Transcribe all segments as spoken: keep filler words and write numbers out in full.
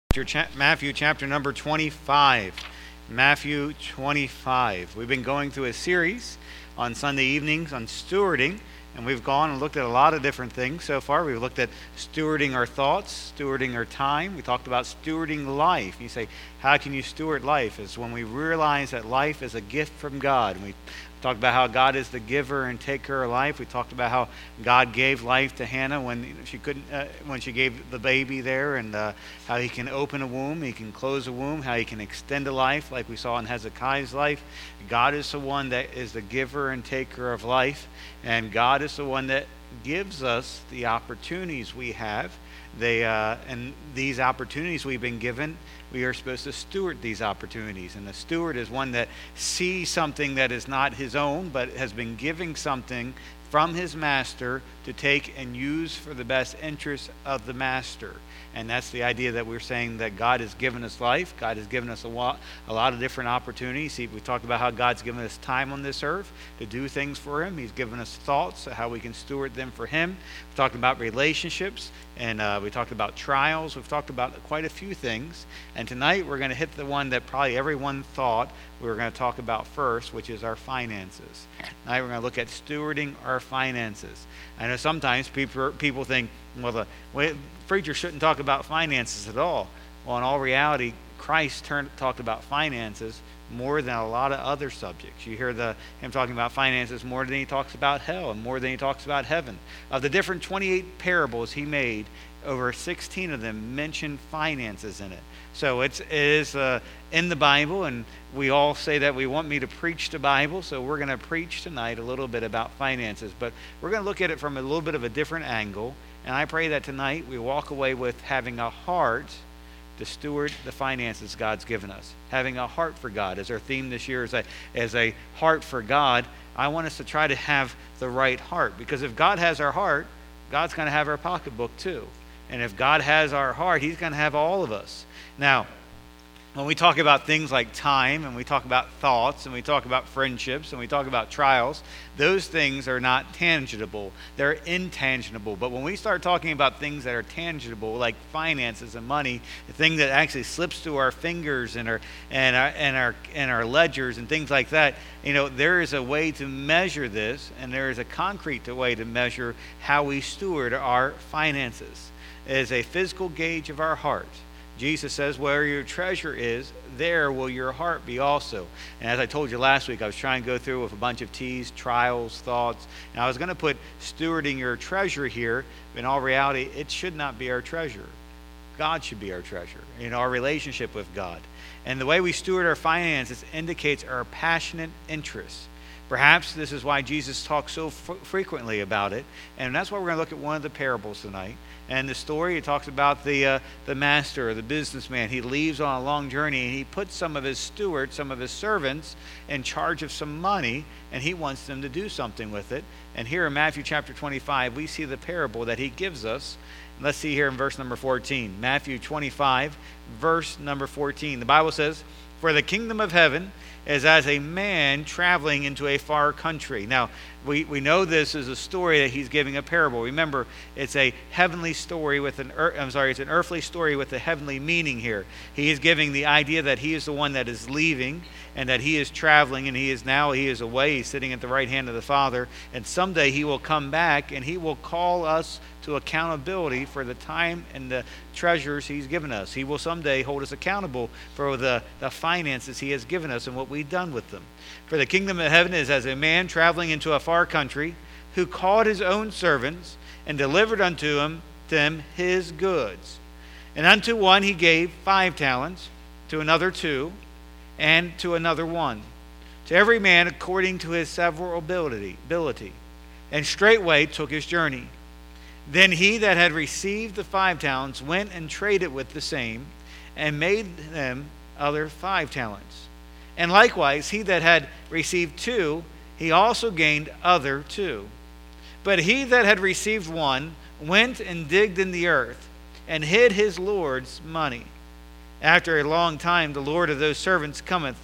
Matthew chapter number twenty-five. Matthew twenty-five. We've been going through a series on Sunday evenings on stewarding, and we've gone and looked at a lot of different things so far. We've looked at stewarding our thoughts, stewarding our time. We talked about stewarding life. You say, how can you steward life? It's when we realize that life is a gift from God. And we talked about how God is the giver and taker of life. We talked about how God gave life to Hannah when she couldn't, uh, when she gave the baby there, and uh, how He can open a womb, He can close a womb, how He can extend a life, like we saw in Hezekiah's life. God is the one that is the giver and taker of life, and God is the one that gives us the opportunities we have. They uh, and these opportunities we've been given, we are supposed to steward these opportunities. And the steward is one that sees something that is not his own, but has been giving something from his master to take and use for the best interest of the master. And that's the idea that we're saying that God has given us life. God has given us a lot, a lot of different opportunities. See, we talked about how God's given us time on this earth to do things for Him. He's given us thoughts, how we can steward them for Him. We talked about relationships, and uh, we talked about trials. We've talked about quite a few things. And tonight we're going to hit the one that probably everyone thought we were going to talk about first, which is our finances. Tonight we're going to look at stewarding our finances. I know sometimes people people think, well, the well, preacher shouldn't talk about finances at all. Well, in all reality, Christ turned, talked about finances more than a lot of other subjects. You hear the him talking about finances more than He talks about hell and more than He talks about heaven. Of the different twenty-eight parables He made, over sixteen of them mention finances in it. So it's, it is uh, in the Bible, and we all say that we want me to preach the Bible, so we're going to preach tonight a little bit about finances. But we're going to look at it from a little bit of a different angle, and I pray that tonight we walk away with having a heart to steward the finances God's given us. Having a heart for God. As our theme this year is a, as a heart for God, I want us to try to have the right heart. Because if God has our heart, God's going to have our pocketbook too. And if God has our heart, He's going to have all of us. Now, when we talk about things like time, and we talk about thoughts, and we talk about friendships, and we talk about trials, those things are not tangible. They're intangible. But when we start talking about things that are tangible, like finances and money, the thing that actually slips through our fingers and our and our and our and our ledgers and things like that, you know, there is a way to measure this, and there is a concrete way to measure how we steward our finances. It is a physical gauge of our heart. Jesus says, where your treasure is, there will your heart be also. And as I told you last week, I was trying to go through with a bunch of T's, trials, thoughts. And I was going to put stewarding your treasure here. But in all reality, it should not be our treasure. God should be our treasure in our relationship with God. And the way we steward our finances indicates our passionate interest. Perhaps this is why Jesus talks so f- frequently about it. And that's why we're going to look at one of the parables tonight. And the story, it talks about the uh, the master, or the businessman. He leaves on a long journey, and he puts some of his stewards, some of his servants, in charge of some money, and he wants them to do something with it. And here in Matthew chapter twenty-five, we see the parable that he gives us. And let's see here in verse number fourteen. Matthew twenty-five, verse number fourteen. The Bible says, "For the kingdom of heaven is as a man traveling into a far country." Now, we, we know this is a story that he's giving a parable. Remember, it's a heavenly story with an earth, I'm sorry, it's an earthly story with a heavenly meaning here. He is giving the idea that he is the one that is leaving, and that he is traveling, and he is now he is away. He's sitting at the right hand of the Father, and someday he will come back, and he will call us to accountability for the time and the treasures he's given us. He will someday hold us accountable for the, the finances he has given us and what we've done with them. For the kingdom of heaven is as a man traveling into a far country, who called his own servants and delivered unto him, them his goods. And unto one he gave five talents, to another two, and to another one, to every man according to his several ability, ability. And straightway took his journey. Then he that had received the five talents went and traded with the same, and made them other five talents. And likewise he that had received two, he also gained other two. But he that had received one went and digged in the earth, and hid his Lord's money. After a long time the Lord of those servants cometh,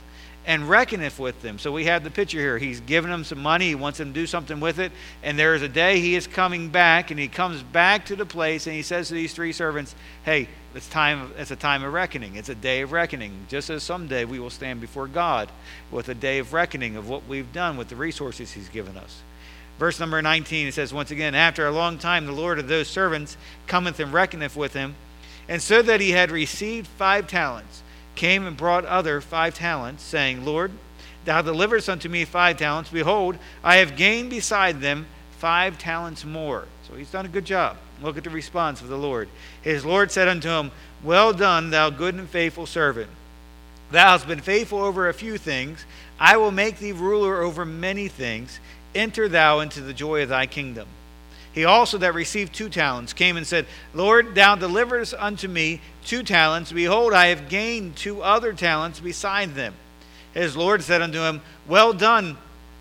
and reckoneth with them. So we have the picture here. He's giving them some money. He wants them to do something with it. And there is a day he is coming back, and he comes back to the place, and he says to these three servants, hey, it's time. It's a time of reckoning. It's a day of reckoning. Just as someday we will stand before God with a day of reckoning of what we've done with the resources he's given us. Verse number nineteen, it says, once again, after a long time the Lord of those servants cometh and reckoneth with him. And so that he had received five talents, came and brought other five talents, saying, Lord, thou deliverest unto me five talents. Behold, I have gained beside them five talents more. So he's done a good job. Look at the response of the Lord. His Lord said unto him, well done, thou good and faithful servant. Thou hast been faithful over a few things. I will make thee ruler over many things. Enter thou into the joy of thy kingdom. He also that received two talents came and said, Lord, thou deliverest unto me two talents. Behold, I have gained two other talents beside them. His Lord said unto him, well done,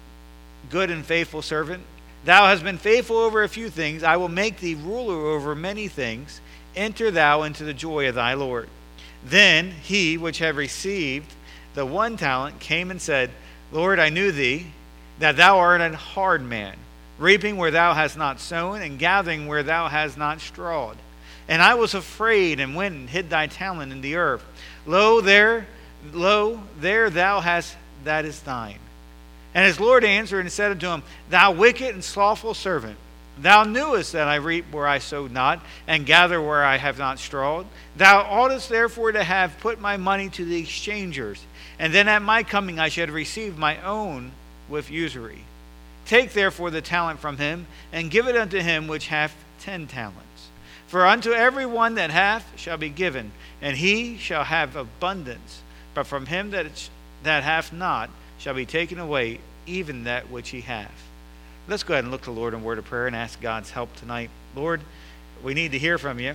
good and faithful servant. Thou hast been faithful over a few things. I will make thee ruler over many things. Enter thou into the joy of thy Lord. Then he which had received the one talent came and said, Lord, I knew thee, that thou art an hard man, reaping where thou hast not sown, and gathering where thou hast not strawed. And I was afraid, and went and hid thy talent in the earth. Lo, there, lo, there thou hast that is thine. And his Lord answered and said unto him, thou wicked and slothful servant, thou knewest that I reap where I sowed not, and gather where I have not strawed. Thou oughtest therefore to have put my money to the exchangers, and then at my coming I should receive my own with usury. Take therefore the talent from him, and give it unto him which hath ten talents. For unto every one that hath shall be given, and he shall have abundance. But from him that that hath not shall be taken away even that which he hath. Let's go ahead and look to the Lord in word of prayer and ask God's help tonight. Lord, we need to hear from you.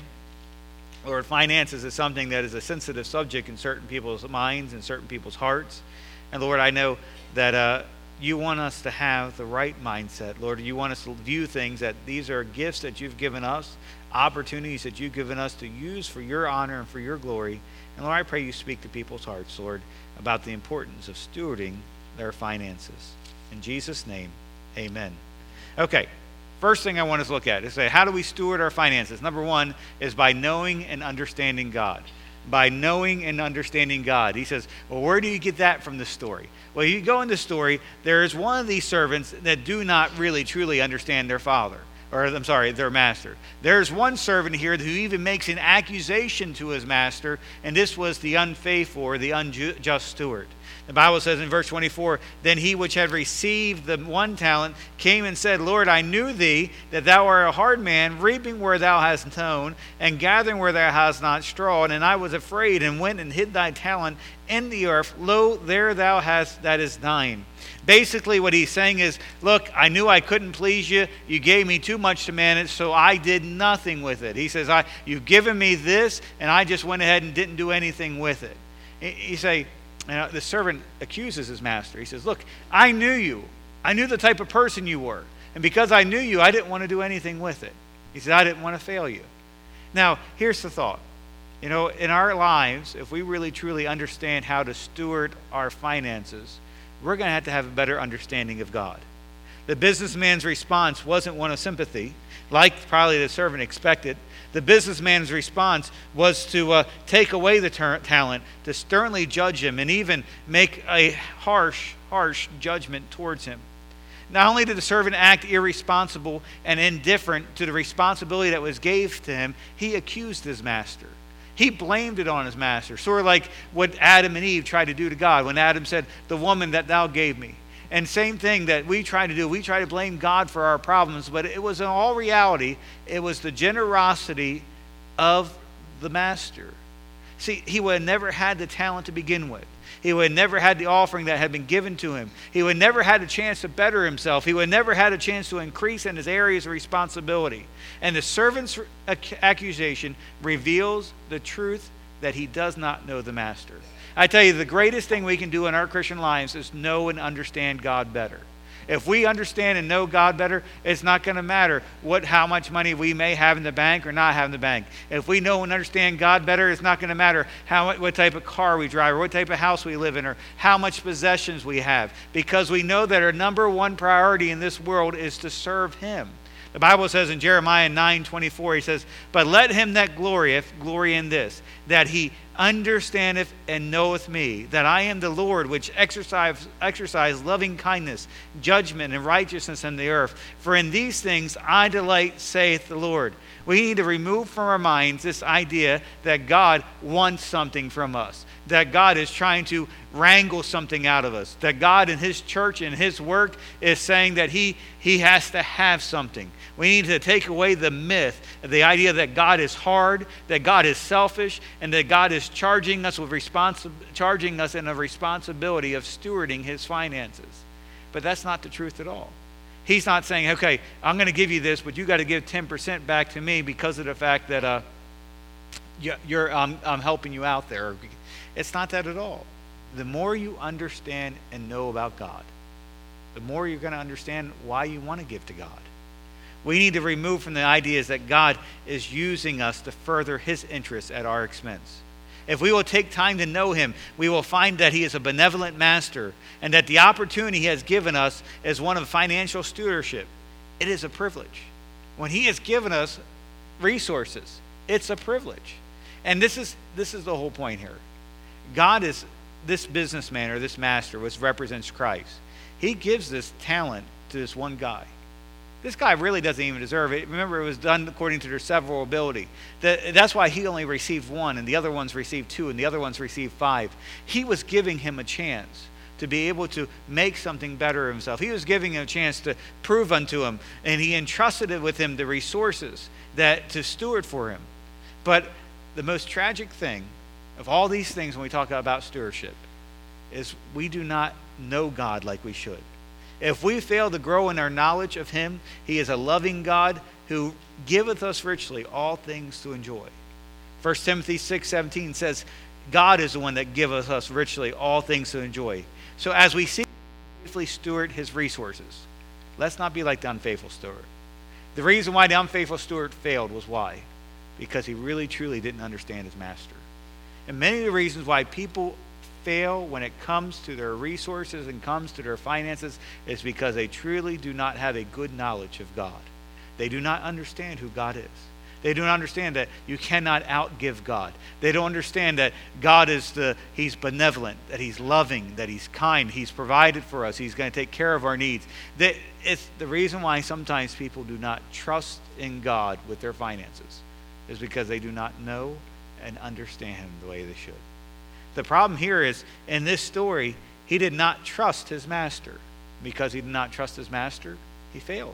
Lord, finances is something that is a sensitive subject in certain people's minds and certain people's hearts. And Lord, I know that uh, you want us to have the right mindset. Lord, you want us to view things that these are gifts that you've given us, opportunities that you've given us to use for your honor and for your glory. And Lord, I pray you speak to people's hearts, Lord, about the importance of stewarding their finances. In Jesus' name, amen. Okay, first thing I want us to look at is say, how do we steward our finances? Number one is by knowing and understanding God. By knowing and understanding God. He says, well, where do you get that from this story? Well, you go in the story, there is one of these servants that do not really truly understand their father. Or, I'm sorry, their master. There's one servant here who even makes an accusation to his master, and this was the unfaithful or the unjust steward. The Bible says in verse twenty-four, then he which had received the one talent came and said, Lord, I knew thee, that thou art a hard man, reaping where thou hast sown, and gathering where thou hast not strawed. And I was afraid, and went and hid thy talent in the earth. Lo, there thou hast that is thine. Basically what he's saying is, look, I knew I couldn't please you. You gave me too much to manage, so I did nothing with it. He says, I, you've given me this, and I just went ahead and didn't do anything with it. You say, you know, the servant accuses his master. He says, look, I knew you. I knew the type of person you were. And because I knew you, I didn't want to do anything with it. He said, I didn't want to fail you. Now, here's the thought. You know, in our lives, if we really truly understand how to steward our finances, we're going to have to have a better understanding of God. The businessman's response wasn't one of sympathy, like probably the servant expected. The businessman's response was to uh, take away the ter- talent, to sternly judge him, and even make a harsh, harsh judgment towards him. Not only did the servant act irresponsible and indifferent to the responsibility that was gave to him, he accused his master. He blamed it on his master, sort of like what Adam and Eve tried to do to God when Adam said, the woman that thou gave me. And same thing that we try to do. We try to blame God for our problems, but it was in all reality, it was the generosity of the master. See, he would have never had the talent to begin with. He would have never had the offering that had been given to him. He would have never had a chance to better himself. He would have never had a chance to increase in his areas of responsibility. And the servant's accusation reveals the truth that he does not know the master. I tell you, the greatest thing we can do in our Christian lives is know and understand God better. If we understand and know God better, it's not going to matter what how much money we may have in the bank or not have in the bank. If we know and understand God better, it's not going to matter how what type of car we drive or what type of house we live in or how much possessions we have, because we know that our number one priority in this world is to serve him. The Bible says in Jeremiah nine twenty-four, he says, "But let him that glorieth glory in this, that he understandeth and knoweth me, that I am the Lord, which exercise, exercise loving kindness, judgment, and righteousness in the earth. For in these things I delight, saith the Lord." We need to remove from our minds this idea that God wants something from us, that God is trying to wrangle something out of us, that God in his church and his work is saying that he, he has to have something. We need to take away the myth, the idea that God is hard, that God is selfish, and that God is charging us with responsi- charging us in a responsibility of stewarding his finances. But that's not the truth at all. He's not saying, okay, I'm going to give you this, but you got to give ten percent back to me because of the fact that uh, you're, um, I'm helping you out there. It's not that at all. The more you understand and know about God, the more you're going to understand why you want to give to God. We need to remove from the ideas that God is using us to further his interests at our expense. If we will take time to know him, we will find that he is a benevolent master and that the opportunity he has given us is one of financial stewardship. It is a privilege. When he has given us resources, it's a privilege. And this is this is the whole point here. God is this businessman or this master, which represents Christ. He gives this talent to this one guy. This guy really doesn't even deserve it. Remember, it was done according to their several ability. That, that's why he only received one, and the other ones received two, and the other ones received five. He was giving him a chance to be able to make something better of himself. He was giving him a chance to prove unto him, and he entrusted it with him the resources that to steward for him. But the most tragic thing of all these things when we talk about stewardship is we do not know God like we should. If we fail to grow in our knowledge of him, he is a loving God who giveth us richly all things to enjoy. First Timothy six seventeen says, God is the one that giveth us richly all things to enjoy. So as we seek to faithfully steward his resources, let's not be like the unfaithful steward. The reason why the unfaithful steward failed was why? Because he really truly didn't understand his master. And many of the reasons why people fail when it comes to their resources and comes to their finances is because they truly do not have a good knowledge of God. They do not understand who God is. They don't understand that you cannot outgive God. They don't understand that God is the, he's benevolent, that he's loving, that he's kind, he's provided for us, he's going to take care of our needs. That it's the reason why sometimes people do not trust in God with their finances is because they do not know and understand him the way they should. The problem here is, in this story, he did not trust his master. Because he did not trust his master, he failed.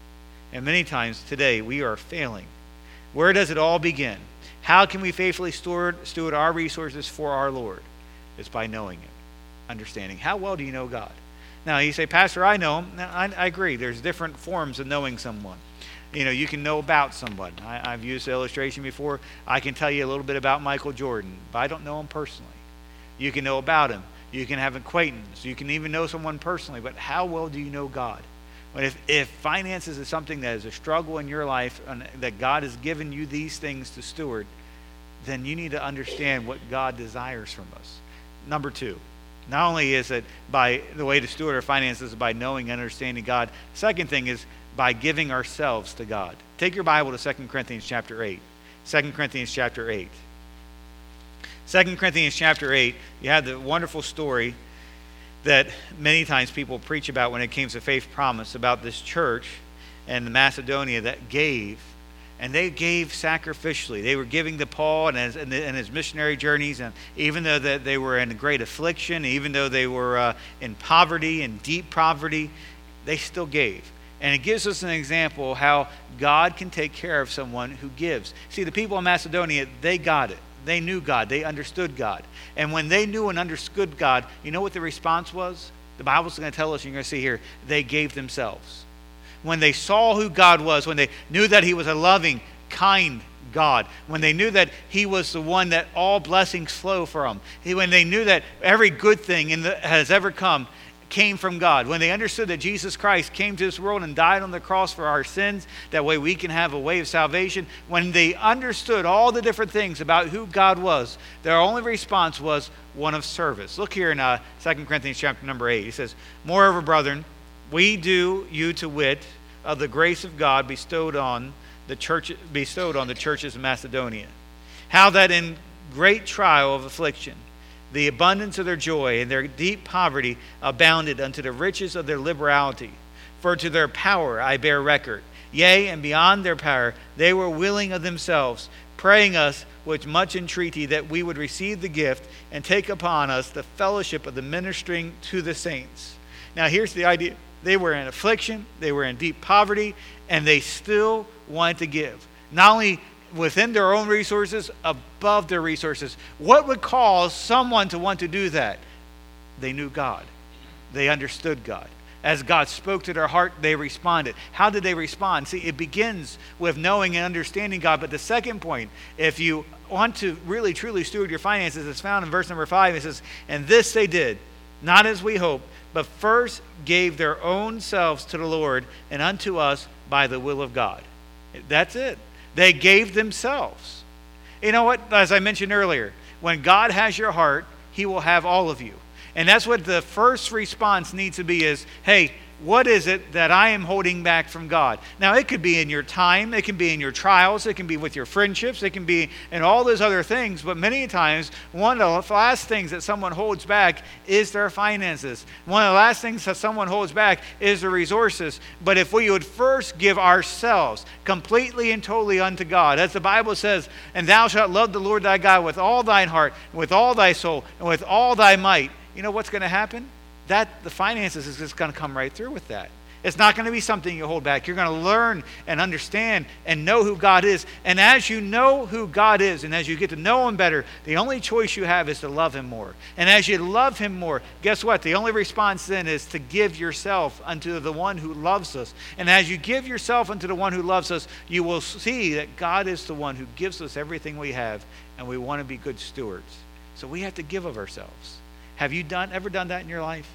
And many times today, we are failing. Where does it all begin? How can we faithfully steward, steward our resources for our Lord? It's by knowing him, understanding. How well do you know God? Now, you say, Pastor, I know him. Now, I, I agree. There's different forms of knowing someone. You know, you can know about someone. I, I've used the illustration before. I can tell you a little bit about Michael Jordan, but I don't know him personally. You can know about him. You can have acquaintance. You can even know someone personally. But how well do you know God? But if, if finances is something that is a struggle in your life and that God has given you these things to steward, then you need to understand what God desires from us. Number two, not only is it by the way to steward our finances is by knowing and understanding God. Second thing is by giving ourselves to God. Take your Bible to Second Corinthians chapter eight. Second Corinthians chapter eight. Second Corinthians chapter eight, you have the wonderful story that many times people preach about when it came to faith promise about this church in Macedonia that gave, and they gave sacrificially. They were giving to Paul and his, and his missionary journeys, and even though that they were in great affliction, even though they were uh, in poverty and deep poverty, they still gave. And it gives us an example of how God can take care of someone who gives. See, the people in Macedonia, they got it. They knew God. They understood God. And when they knew and understood God, you know what the response was? The Bible's going to tell us, you're going to see here, they gave themselves. When they saw who God was, when they knew that he was a loving, kind God, when they knew that he was the one that all blessings flow from, when they knew that every good thing in the, has ever come came from God. When they understood that Jesus Christ came to this world and died on the cross for our sins, that way we can have a way of salvation. When they understood all the different things about who God was, their only response was one of service. Look here in uh, Second Corinthians chapter number eight. He says, "Moreover, brethren, we do you to wit of the grace of God bestowed on the church, bestowed on the churches of Macedonia, how that in great trial of affliction, the abundance of their joy and their deep poverty abounded unto the riches of their liberality. For to their power I bear record. Yea, and beyond their power, they were willing of themselves, praying us with much entreaty that we would receive the gift and take upon us the fellowship of the ministering to the saints." Now here's the idea. They were in affliction, they were in deep poverty, and they still wanted to give. Not only within their own resources, above their resources. What would cause someone to want to do that? They knew God. They understood God. As God spoke to their heart, they responded. How did they respond? See, it begins with knowing and understanding God. But the second point, if you want to really truly steward your finances, is found in verse number five. It says, "And this they did, not as we hoped, but first gave their own selves to the Lord and unto us by the will of God." That's it. They gave themselves. You know what? As I mentioned earlier, when God has your heart, he will have all of you. And that's what the first response needs to be is, hey, what is it that I am holding back from God? Now, it could be in your time. It can be in your trials. It can be with your friendships. It can be in all those other things. But many times, one of the last things that someone holds back is their finances. One of the last things that someone holds back is their resources. But if we would first give ourselves completely and totally unto God, as the Bible says, "And thou shalt love the Lord thy God with all thine heart, and with all thy soul, and with all thy might," you know what's going to happen? That the finances is just going to come right through with that. It's not going to be something you hold back. You're going to learn and understand and know who God is. And as you know who God is and as you get to know him better, the only choice you have is to love him more. And as you love him more, guess what? The only response then is to give yourself unto the one who loves us. And as you give yourself unto the one who loves us, you will see that God is the one who gives us everything we have, and we want to be good stewards. So we have to give of ourselves. Have you done ever done that in your life?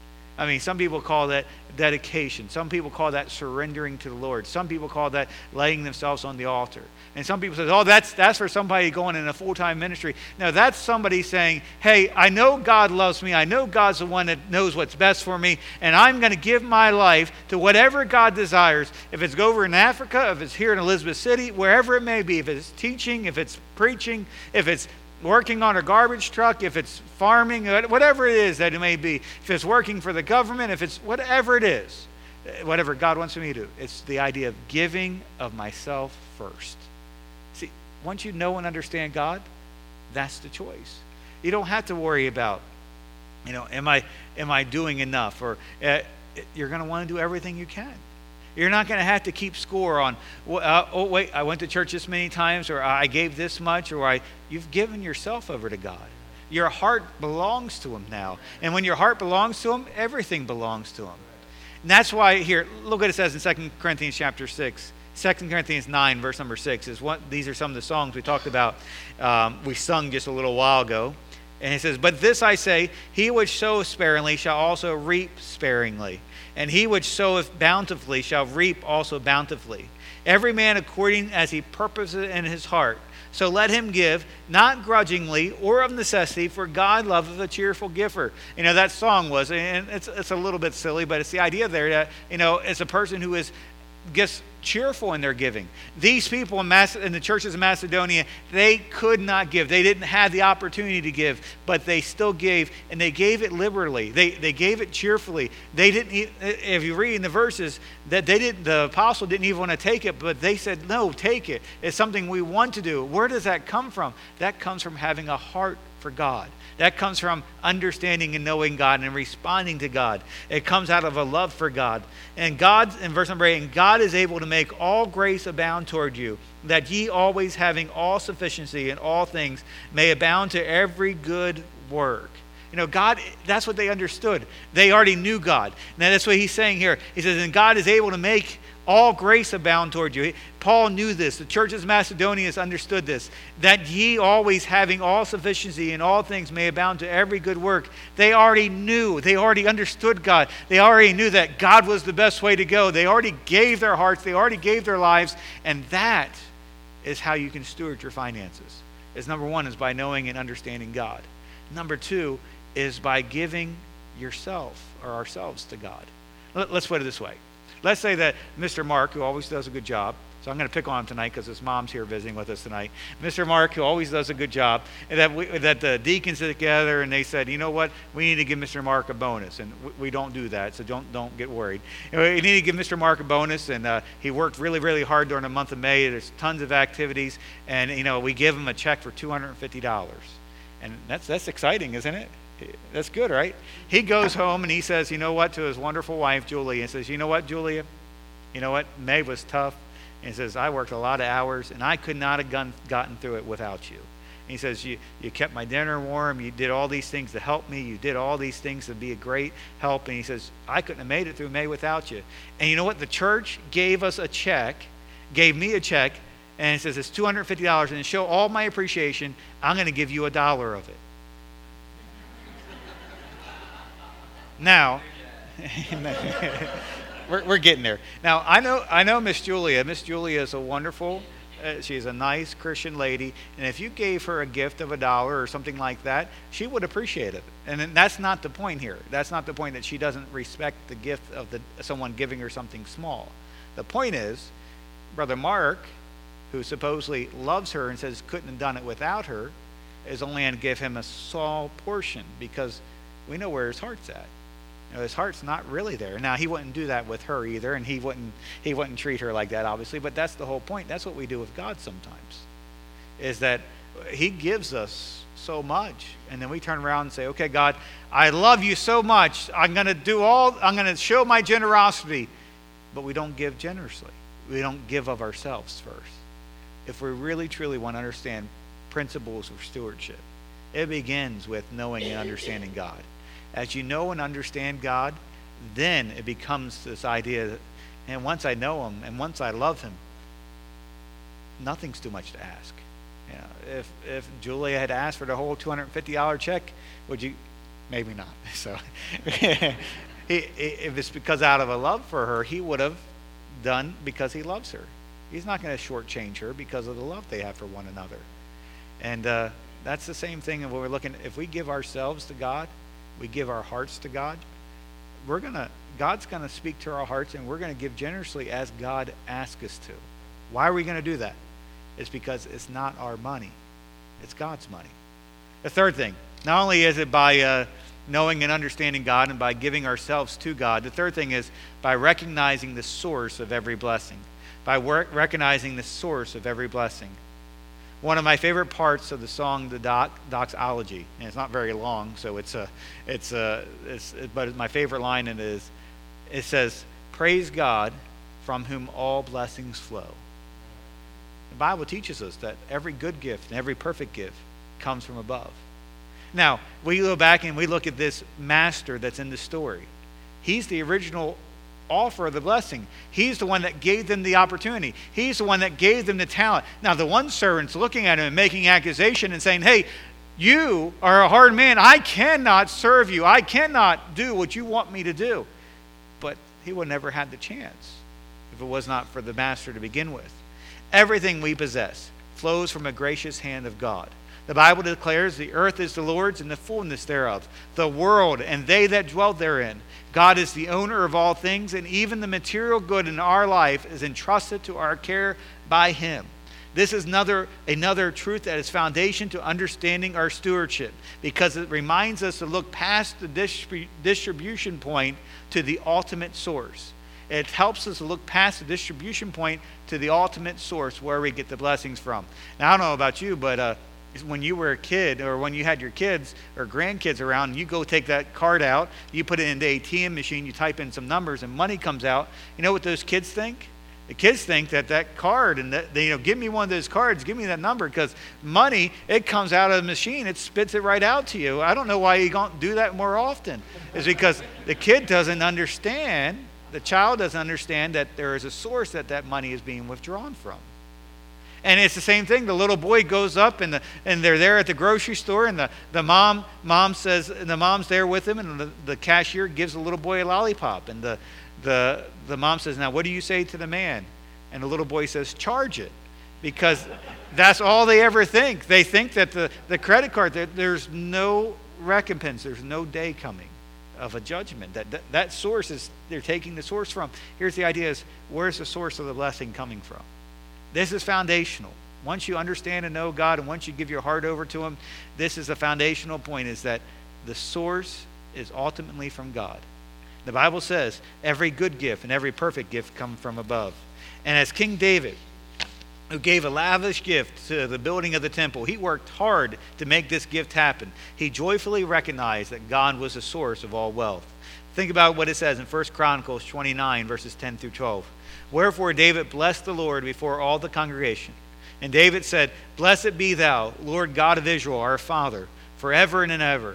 I mean, some people call that dedication. Some people call that surrendering to the Lord. Some people call that laying themselves on the altar. And some people say, oh, that's that's for somebody going in a full-time ministry. No, that's somebody saying, hey, I know God loves me. I know God's the one that knows what's best for me. And I'm going to give my life to whatever God desires. If it's over in Africa, if it's here in Elizabeth City, wherever it may be. If it's teaching, if it's preaching, if it's working on a garbage truck, if it's farming, whatever it is that it may be, if it's working for the government, if it's whatever it is, whatever God wants me to do, it's the idea of giving of myself first. See, once you know and understand God, that's the choice. You don't have to worry about, you know, am I am I doing enough? Or uh, you're going to want to do everything you can. You're not going to have to keep score on, uh, oh, wait, I went to church this many times, or I gave this much, or I. You've given yourself over to God. Your heart belongs to him now. And when your heart belongs to him, everything belongs to him. And that's why here, look what it says in Second Corinthians chapter six. Second Corinthians nine, verse number six. Is what, these are some of the songs we talked about. Um, we sung just a little while ago. And it says, "But this I say, he which soweth sparingly shall also reap sparingly. And he which soweth bountifully shall reap also bountifully. Every man according as he purposes in his heart. So let him give, not grudgingly or of necessity, for God loveth a cheerful giver." You know, that song was, and it's it's a little bit silly, but it's the idea there that, you know, it's a person who is gets cheerful in their giving. These people in, Mas- in the churches of Macedonia, they could not give. They didn't have the opportunity to give, but they still gave, and they gave it liberally. They they gave it cheerfully. They didn't. If you read in the verses, that they didn't. The apostle didn't even want to take it, but they said, "No, take it. It's something we want to do." Where does that come from? That comes from having a heart for God. That comes from understanding and knowing God and responding to God. It comes out of a love for God. And God, in verse number eight, "And God is able to make all grace abound toward you, that ye always having all sufficiency in all things may abound to every good work." You know, God, that's what they understood. They already knew God. Now that's what he's saying here. He says, and God is able to make all grace abound toward you. Paul knew this. The churches of Macedonia understood this. That ye always having all sufficiency in all things may abound to every good work. They already knew. They already understood God. They already knew that God was the best way to go. They already gave their hearts. They already gave their lives. And that is how you can steward your finances. Is number one is by knowing and understanding God. Number two is by giving yourself or ourselves to God. Let's put it this way. Let's say that Mister Mark, who always does a good job, so I'm going to pick on him tonight because his mom's here visiting with us tonight. Mister Mark, who always does a good job, and that we, that the deacons sit together and they said, you know what, we need to give Mister Mark a bonus, and we, we don't do that, so don't don't get worried. You know, we need to give Mister Mark a bonus, and uh, he worked really really hard during the month of May. There's tons of activities, and you know we give him a check for two hundred fifty dollars, and that's that's exciting, isn't it? That's good, right? He goes home and he says, you know what, to his wonderful wife, Julia. He says, you know what, Julia? You know what? May was tough. And he says, I worked a lot of hours, and I could not have gone, gotten through it without you. And he says, you, you kept my dinner warm. You did all these things to help me. You did all these things to be a great help. And he says, I couldn't have made it through May without you. And you know what? The church gave us a check, gave me a check, and it says it's two hundred fifty dollars. And to show all my appreciation, I'm going to give you a dollar of it. Now, we're, we're getting there. Now, I know I know Miss Julia. Miss Julia is a wonderful, uh, she's a nice Christian lady. And if you gave her a gift of a dollar or something like that, she would appreciate it. And that's not the point here. That's not the point that she doesn't respect the gift of the someone giving her something small. The point is, Brother Mark, who supposedly loves her and says couldn't have done it without her, is only going to give him a small portion because we know where his heart's at. You know, his heart's not really there. Now, he wouldn't do that with her either, and he wouldn't he wouldn't treat her like that, obviously, but that's the whole point. That's what we do with God sometimes, is that he gives us so much, and then we turn around and say, okay, God, I love you so much. I'm going to do all, I'm going to show my generosity, but we don't give generously. We don't give of ourselves first. If we really, truly want to understand principles of stewardship, it begins with knowing and understanding God. As you know and understand God, then it becomes this idea that, and once I know him and once I love him, nothing's too much to ask. You know, if if Julia had asked for the whole two hundred fifty dollars check, would you? Maybe not. So he, if it's because out of a love for her, he would have done because he loves her. He's not going to shortchange her because of the love they have for one another. And uh, that's the same thing when we're looking, if we give ourselves to God, we give our hearts to God, we're gonna God's gonna speak to our hearts, and we're gonna give generously as God asks us to. Why are we gonna do that? It's because it's not our money, it's God's money. The third thing, not only is it by uh, knowing and understanding God and by giving ourselves to God, the third thing is by recognizing the source of every blessing. By wor- recognizing the source of every blessing. One of my favorite parts of the song, the doc, doxology, and it's not very long, so it's a, it's a, it's, but my favorite line in it is, it says, "Praise God, from whom all blessings flow." The Bible teaches us that every good gift and every perfect gift comes from above. Now, we go back and we look at this master that's in the story. He's the original offer of the blessing. He's the one that gave them the opportunity. He's the one that gave them the talent. Now, the one servant's looking at him and making accusation and saying, hey, you are a hard man. I cannot serve you. I cannot do what you want me to do. But he would never had the chance if it was not for the master to begin with. Everything we possess flows from a gracious hand of God. The Bible declares the earth is the Lord's and the fullness thereof, the world and they that dwell therein. God is the owner of all things, and even the material good in our life is entrusted to our care by him. This is another, another truth that is foundation to understanding our stewardship, because it reminds us to look past the distrib- distribution point to the ultimate source. It helps us to look past the distribution point to the ultimate source where we get the blessings from. Now, I don't know about you, but uh, when you were a kid, or when you had your kids or grandkids around, you go take that card out, you put it in the A T M machine, you type in some numbers, and money comes out. You know what those kids think? The kids think that that card, and that, they, you know, give me one of those cards, give me that number, because money, it comes out of the machine, it spits it right out to you. I don't know why you don't do that more often. It's because the kid doesn't understand the child doesn't understand that there is a source that that money is being withdrawn from. And it's the same thing. The little boy goes up and the, and they're there at the grocery store, and the, the mom mom says, and the mom's there with him, and the, the cashier gives the little boy a lollipop. And the, the, the mom says, now what do you say to the man? And the little boy says, charge it. Because that's all they ever think. They think that the, the credit card, that there's no recompense, there's no day coming of a judgment. That, that that source is, they're taking the source from. Here's the idea is, where's the source of the blessing coming from? This is foundational. Once you understand and know God, and once you give your heart over to Him, this is a foundational point, is that the source is ultimately from God. The Bible says every good gift and every perfect gift come from above. And as King David, who gave a lavish gift to the building of the temple, he worked hard to make this gift happen. He joyfully recognized that God was the source of all wealth. Think about what it says in First Chronicles twenty-nine, verses ten through twelve. Wherefore David blessed the Lord before all the congregation. And David said, blessed be thou, Lord God of Israel, our Father, forever and ever.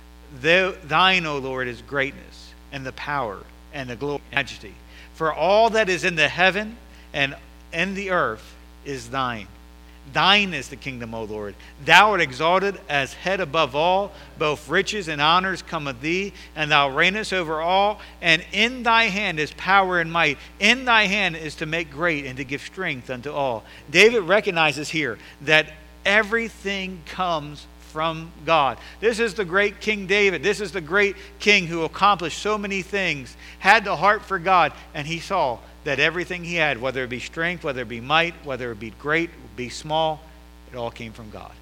Thine, O Lord, is greatness, and the power, and the glory, and majesty. For all that is in the heaven and in the earth is thine. Thine is the kingdom, O Lord. Thou art exalted as head above all. Both riches and honors come of thee, and thou reignest over all. And in thy hand is power and might. In thy hand is to make great and to give strength unto all. David recognizes here that everything comes from God. This is the great King David. This is the great king who accomplished so many things, had the heart for God, and he saw that everything he had, whether it be strength, whether it be might, whether it be great, be small, it all came from God.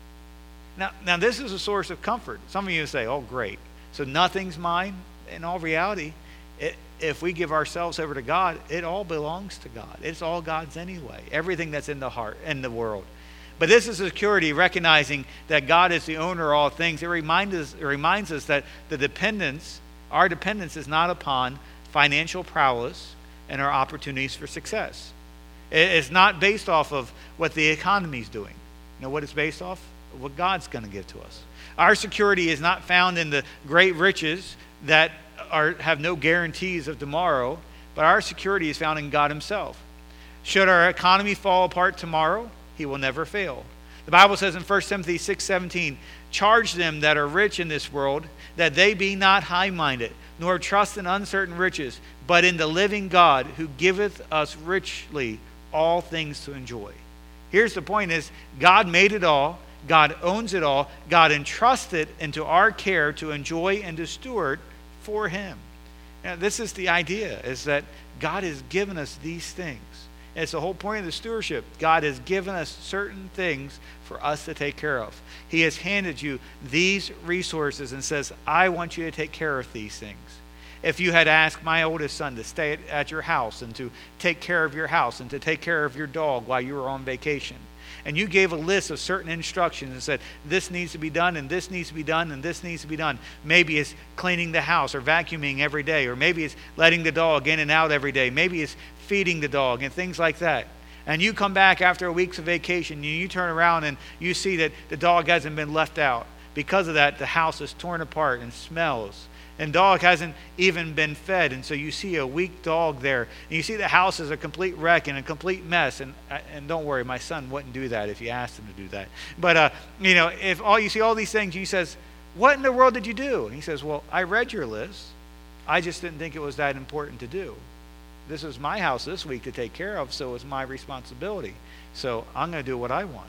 Now, now this is a source of comfort. Some of you say, oh, great. So nothing's mine. In all reality, it, if we give ourselves over to God, it all belongs to God. It's all God's anyway. Everything that's in the heart, in the world. But this is security, recognizing that God is the owner of all things. It reminds us, it reminds us that the dependence, our dependence is not upon financial prowess and our opportunities for success. It's not based off of what the economy is doing. You know what it's based off? What God's going to give to us. Our security is not found in the great riches that are, have no guarantees of tomorrow, but our security is found in God Himself. Should our economy fall apart tomorrow, He will never fail. The Bible says in First Timothy six seventeen, charge them that are rich in this world, that they be not high-minded, nor trust in uncertain riches, but in the living God, who giveth us richly all things to enjoy. Here's the point is, God made it all. God owns it all. God entrusted into our care to enjoy and to steward for Him. Now, this is the idea, is that God has given us these things. And it's the whole point of the stewardship. God has given us certain things for us to take care of. He has handed you these resources and says, I want you to take care of these things. If you had asked my oldest son to stay at, at your house and to take care of your house and to take care of your dog while you were on vacation, and you gave a list of certain instructions and said, this needs to be done, and this needs to be done, and this needs to be done. Maybe it's cleaning the house or vacuuming every day, or maybe it's letting the dog in and out every day. Maybe it's feeding the dog and things like that. And you come back after a week's of vacation, and you turn around and you see that the dog hasn't been left out. Because of that, the house is torn apart and smells. And dog hasn't even been fed, and so you see a weak dog there. And you see the house is a complete wreck and a complete mess. And and don't worry, my son wouldn't do that if you asked him to do that. But uh, you know, if all you see all these things, he says, "What in the world did you do?" And he says, "Well, I read your list. I just didn't think it was that important to do. This is my house this week to take care of, so it's my responsibility. So I'm going to do what I want."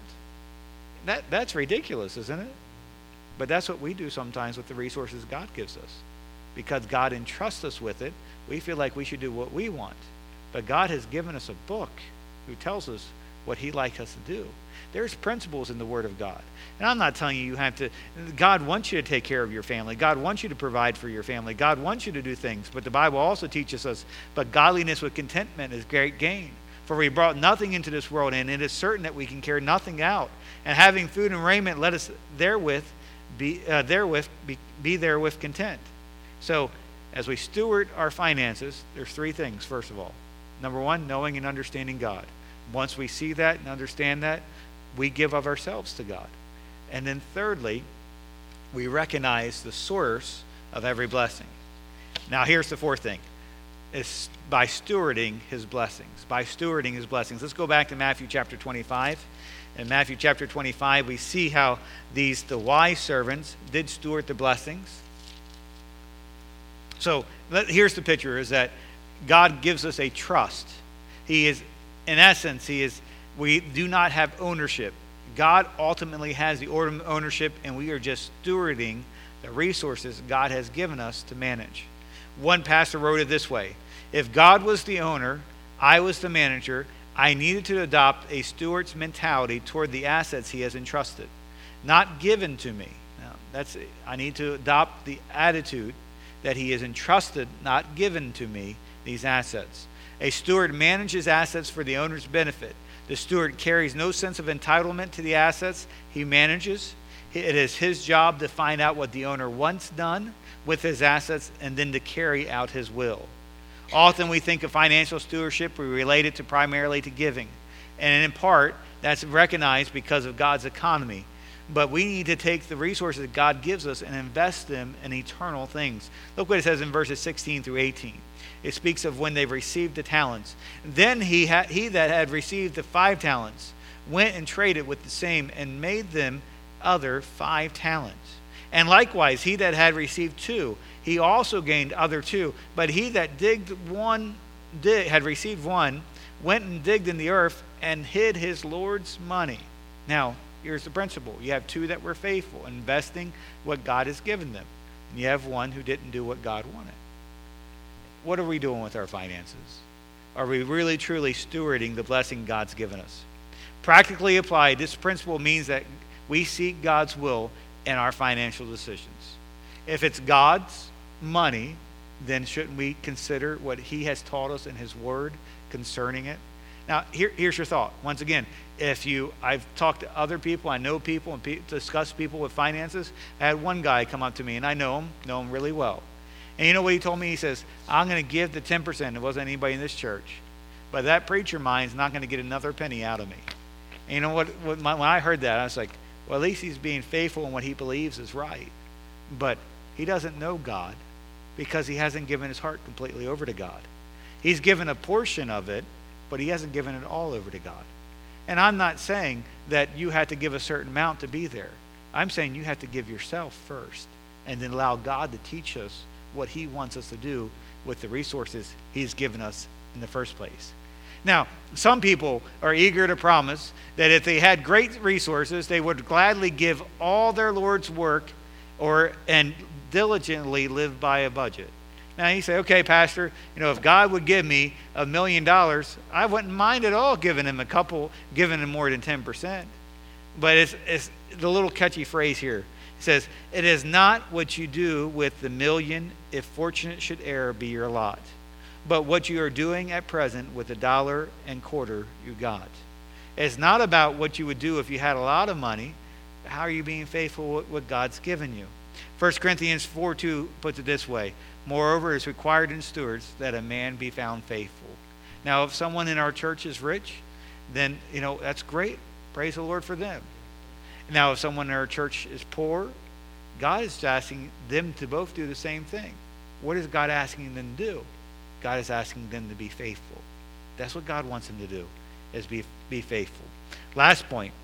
That that's ridiculous, isn't it? But that's what we do sometimes with the resources God gives us. Because God entrusts us with it, we feel like we should do what we want. But God has given us a book who tells us what He'd like us to do. There's principles in the Word of God. And I'm not telling you you have to, God wants you to take care of your family. God wants you to provide for your family. God wants you to do things. But the Bible also teaches us, but godliness with contentment is great gain. For we brought nothing into this world, and it is certain that we can carry nothing out. And having food and raiment, let us therewith be, uh, therewith be, be therewith content. So, as we steward our finances, there's three things, first of all. Number one, knowing and understanding God. Once we see that and understand that, we give of ourselves to God. And then thirdly, we recognize the source of every blessing. Now, here's the fourth thing. is by stewarding his blessings. By stewarding his blessings. Let's go back to Matthew chapter twenty-five. In Matthew chapter twenty-five, we see how these the wise servants did steward the blessings. So let, here's the picture: is that God gives us a trust. He is, in essence, he is. We do not have ownership. God ultimately has the ownership, and we are just stewarding the resources God has given us to manage. One pastor wrote it this way: if God was the owner, I was the manager, I needed to adopt a steward's mentality toward the assets he has entrusted, not given to me. Now, that's I need to adopt the attitude that he has entrusted, not given to me, these assets. A steward manages assets for the owner's benefit. The steward carries no sense of entitlement to the assets he manages. It is his job to find out what the owner wants done with his assets and then to carry out his will. Often we think of financial stewardship, we relate it to primarily to giving. And in part, that's recognized because of God's economy. But we need to take the resources that God gives us and invest them in eternal things. Look what it says in verses sixteen through eighteen. It speaks of when they've received the talents. Then he, ha- he that had received the five talents went and traded with the same and made them other five talents. And likewise, he that had received two, he also gained other two. But he that digged one, dig, had received one, went and digged in the earth and hid his Lord's money. Now, here's the principle. You have two that were faithful, investing what God has given them. And you have one who didn't do what God wanted. What are we doing with our finances? Are we really, truly stewarding the blessing God's given us? Practically applied, this principle means that we seek God's will in our financial decisions. If it's God's money, then shouldn't we consider what he has taught us in his word concerning it? Now, here, here's your thought. Once again, if you, I've talked to other people, I know people, and pe- discussed people with finances. I had one guy come up to me, and I know him, know him really well. And you know what he told me? He says, I'm going to give the ten percent. It wasn't anybody in this church. But that preacher of mine is not going to get another penny out of me. And you know what? When I heard that, I was like, well, at least he's being faithful in what he believes is right. But he doesn't know God because he hasn't given his heart completely over to God. He's given a portion of it, but he hasn't given it all over to God. And I'm not saying that you have to give a certain amount to be there. I'm saying you have to give yourself first and then allow God to teach us what he wants us to do with the resources he's given us in the first place. Now, some people are eager to promise that if they had great resources, they would gladly give all their Lord's work or and diligently live by a budget. Now you say, okay, Pastor, you know, if God would give me a million dollars, I wouldn't mind at all giving him a couple, giving him more than ten percent. But it's, it's the little catchy phrase here. It says, it is not what you do with the million if fortunate should e'er be your lot, but what you are doing at present with the dollar and quarter you got. It's not about what you would do if you had a lot of money. How are you being faithful with what God's given you? First Corinthians four two puts it this way: moreover, it is required in stewards that a man be found faithful. Now, if someone in our church is rich, then, you know, that's great. Praise the Lord for them. Now, if someone in our church is poor, God is asking them to both do the same thing. What is God asking them to do? God is asking them to be faithful. That's what God wants them to do, is be, be faithful. Last point.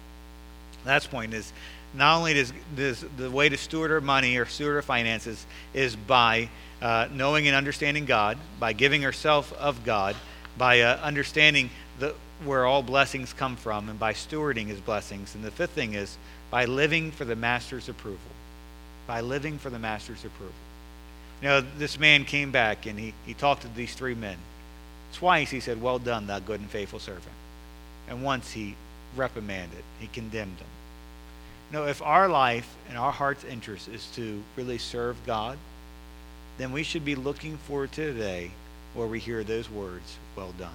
Last point is, not only does, does the way to steward our money or steward our finances is by uh, knowing and understanding God, by giving ourselves of God, by uh, understanding the, where all blessings come from, and by stewarding his blessings. And the fifth thing is by living for the master's approval. By living for the master's approval. You know, this man came back and he, he talked to these three men. Twice he said, well done, thou good and faithful servant. And once he reprimanded, he condemned them. You know, if our life and our heart's interest is to really serve God, then we should be looking forward to today where we hear those words, well done.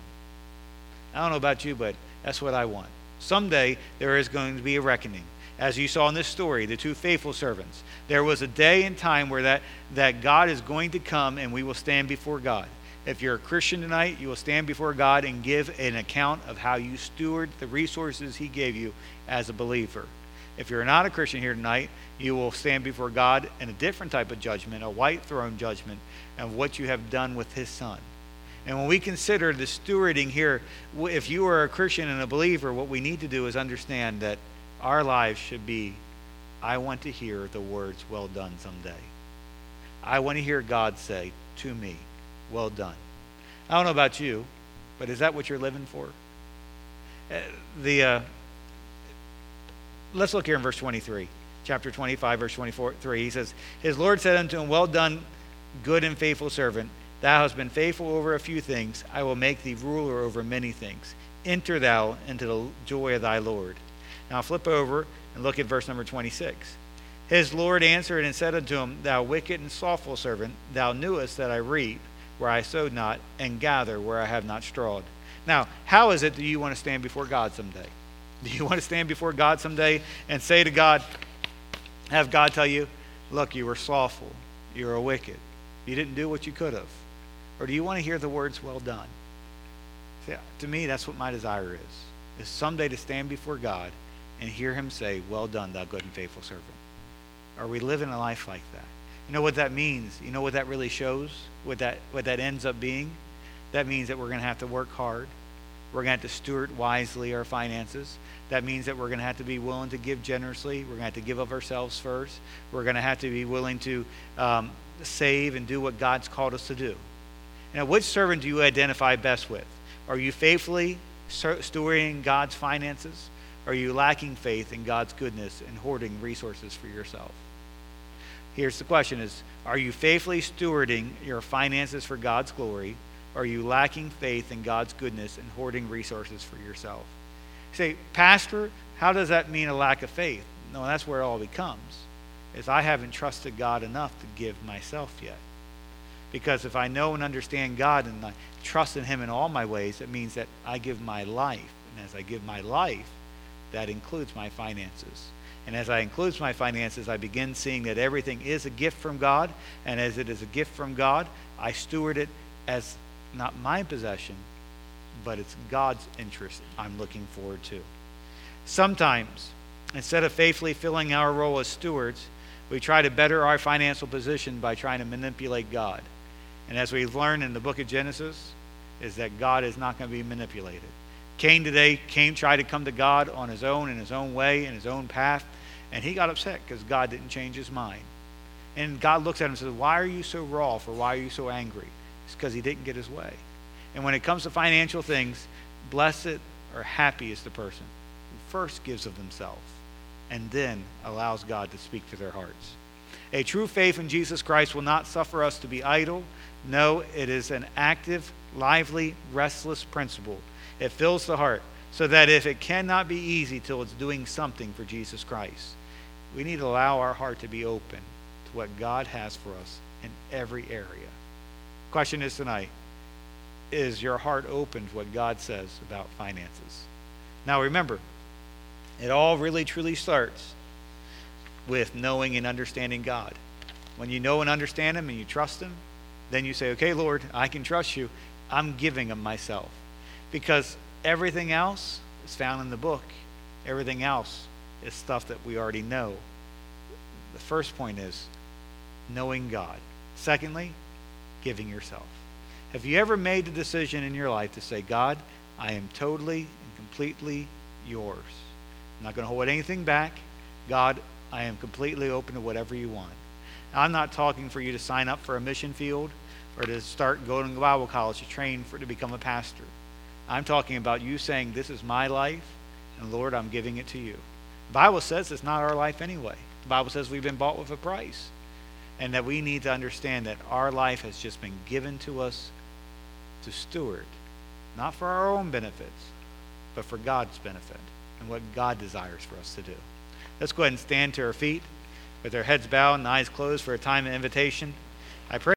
I don't know about you, but that's what I want. Someday there is going to be a reckoning. As you saw in this story, the two faithful servants, there was a day and time where that, that God is going to come and we will stand before God. If you're a Christian tonight, you will stand before God and give an account of how you steward the resources he gave you as a believer. If you're not a Christian here tonight, you will stand before God in a different type of judgment, a white throne judgment, of what you have done with his son. And when we consider the stewarding here, if you are a Christian and a believer, what we need to do is understand that our lives should be, I want to hear the words, well done someday. I want to hear God say to me, well done. I don't know about you, but is that what you're living for? Uh, the uh, Let's look here in verse twenty-three. Chapter twenty-five, verse twenty-four, three. He says, his Lord said unto him, well done, good and faithful servant. Thou hast been faithful over a few things. I will make thee ruler over many things. Enter thou into the joy of thy Lord. Now flip over and look at verse number twenty-six. His Lord answered and said unto him, thou wicked and slothful servant, thou knewest that I reap where I sowed not, and gather where I have not strawed. Now, how is it that you want to stand before God someday? Do you want to stand before God someday and say to God, have God tell you, look, you were slothful, you were wicked, you didn't do what you could have? Or do you want to hear the words, well done? See, to me, that's what my desire is, is someday to stand before God and hear him say, well done, thou good and faithful servant. Are we living a life like that? You know what that means? You know what that really shows? What that, what that ends up being? That means that we're going to have to work hard. We're going to have to steward wisely our finances. That means that we're going to have to be willing to give generously. We're going to have to give of ourselves first. We're going to have to be willing to um, save and do what God's called us to do. Now, which servant do you identify best with? Are you faithfully stewarding God's finances? Or are you lacking faith in God's goodness and hoarding resources for yourself? Here's the question is, are you faithfully stewarding your finances for God's glory? Or are you lacking faith in God's goodness and hoarding resources for yourself? You say, Pastor, how does that mean a lack of faith? No, that's where it all becomes, is I haven't trusted God enough to give myself yet. Because if I know and understand God and I trust in him in all my ways, it means that I give my life. And as I give my life, that includes my finances. And as I include my finances, I begin seeing that everything is a gift from God. And as it is a gift from God, I steward it as not my possession, but it's God's interest I'm looking forward to. Sometimes, instead of faithfully filling our role as stewards, we try to better our financial position by trying to manipulate God. And as we've learned in the book of Genesis, is that God is not going to be manipulated. Cain today came, tried to come to God on his own, in his own way, in his own path, and he got upset because God didn't change his mind. And God looks at him and says, why are you so wroth, or why are you so angry? It's because he didn't get his way. And when it comes to financial things, blessed or happy is the person who first gives of themselves and then allows God to speak to their hearts. A true faith in Jesus Christ will not suffer us to be idle. No, it is an active, lively, restless principle. It fills the heart so that if it cannot be easy till it's doing something for Jesus Christ, we need to allow our heart to be open to what God has for us in every area. Question is tonight, is your heart open to what God says about finances? Now remember, it all really truly starts with knowing and understanding God. When you know and understand him and you trust him, then you say, okay, Lord, I can trust you. I'm giving of myself. Because everything else is found in the book. Everything else is stuff that we already know. The first point is knowing God. Secondly, giving yourself. Have you ever made the decision in your life to say, God, I am totally and completely yours. I'm not going to hold anything back. God, I am completely open to whatever you want. Now, I'm not talking for you to sign up for a mission field or to start going to Bible college to train for to become a pastor. I'm talking about you saying, this is my life, and Lord, I'm giving it to you. The Bible says it's not our life anyway. The Bible says we've been bought with a price, and that we need to understand that our life has just been given to us to steward, not for our own benefits, but for God's benefit and what God desires for us to do. Let's go ahead and stand to our feet with our heads bowed and eyes closed for a time of invitation. I pray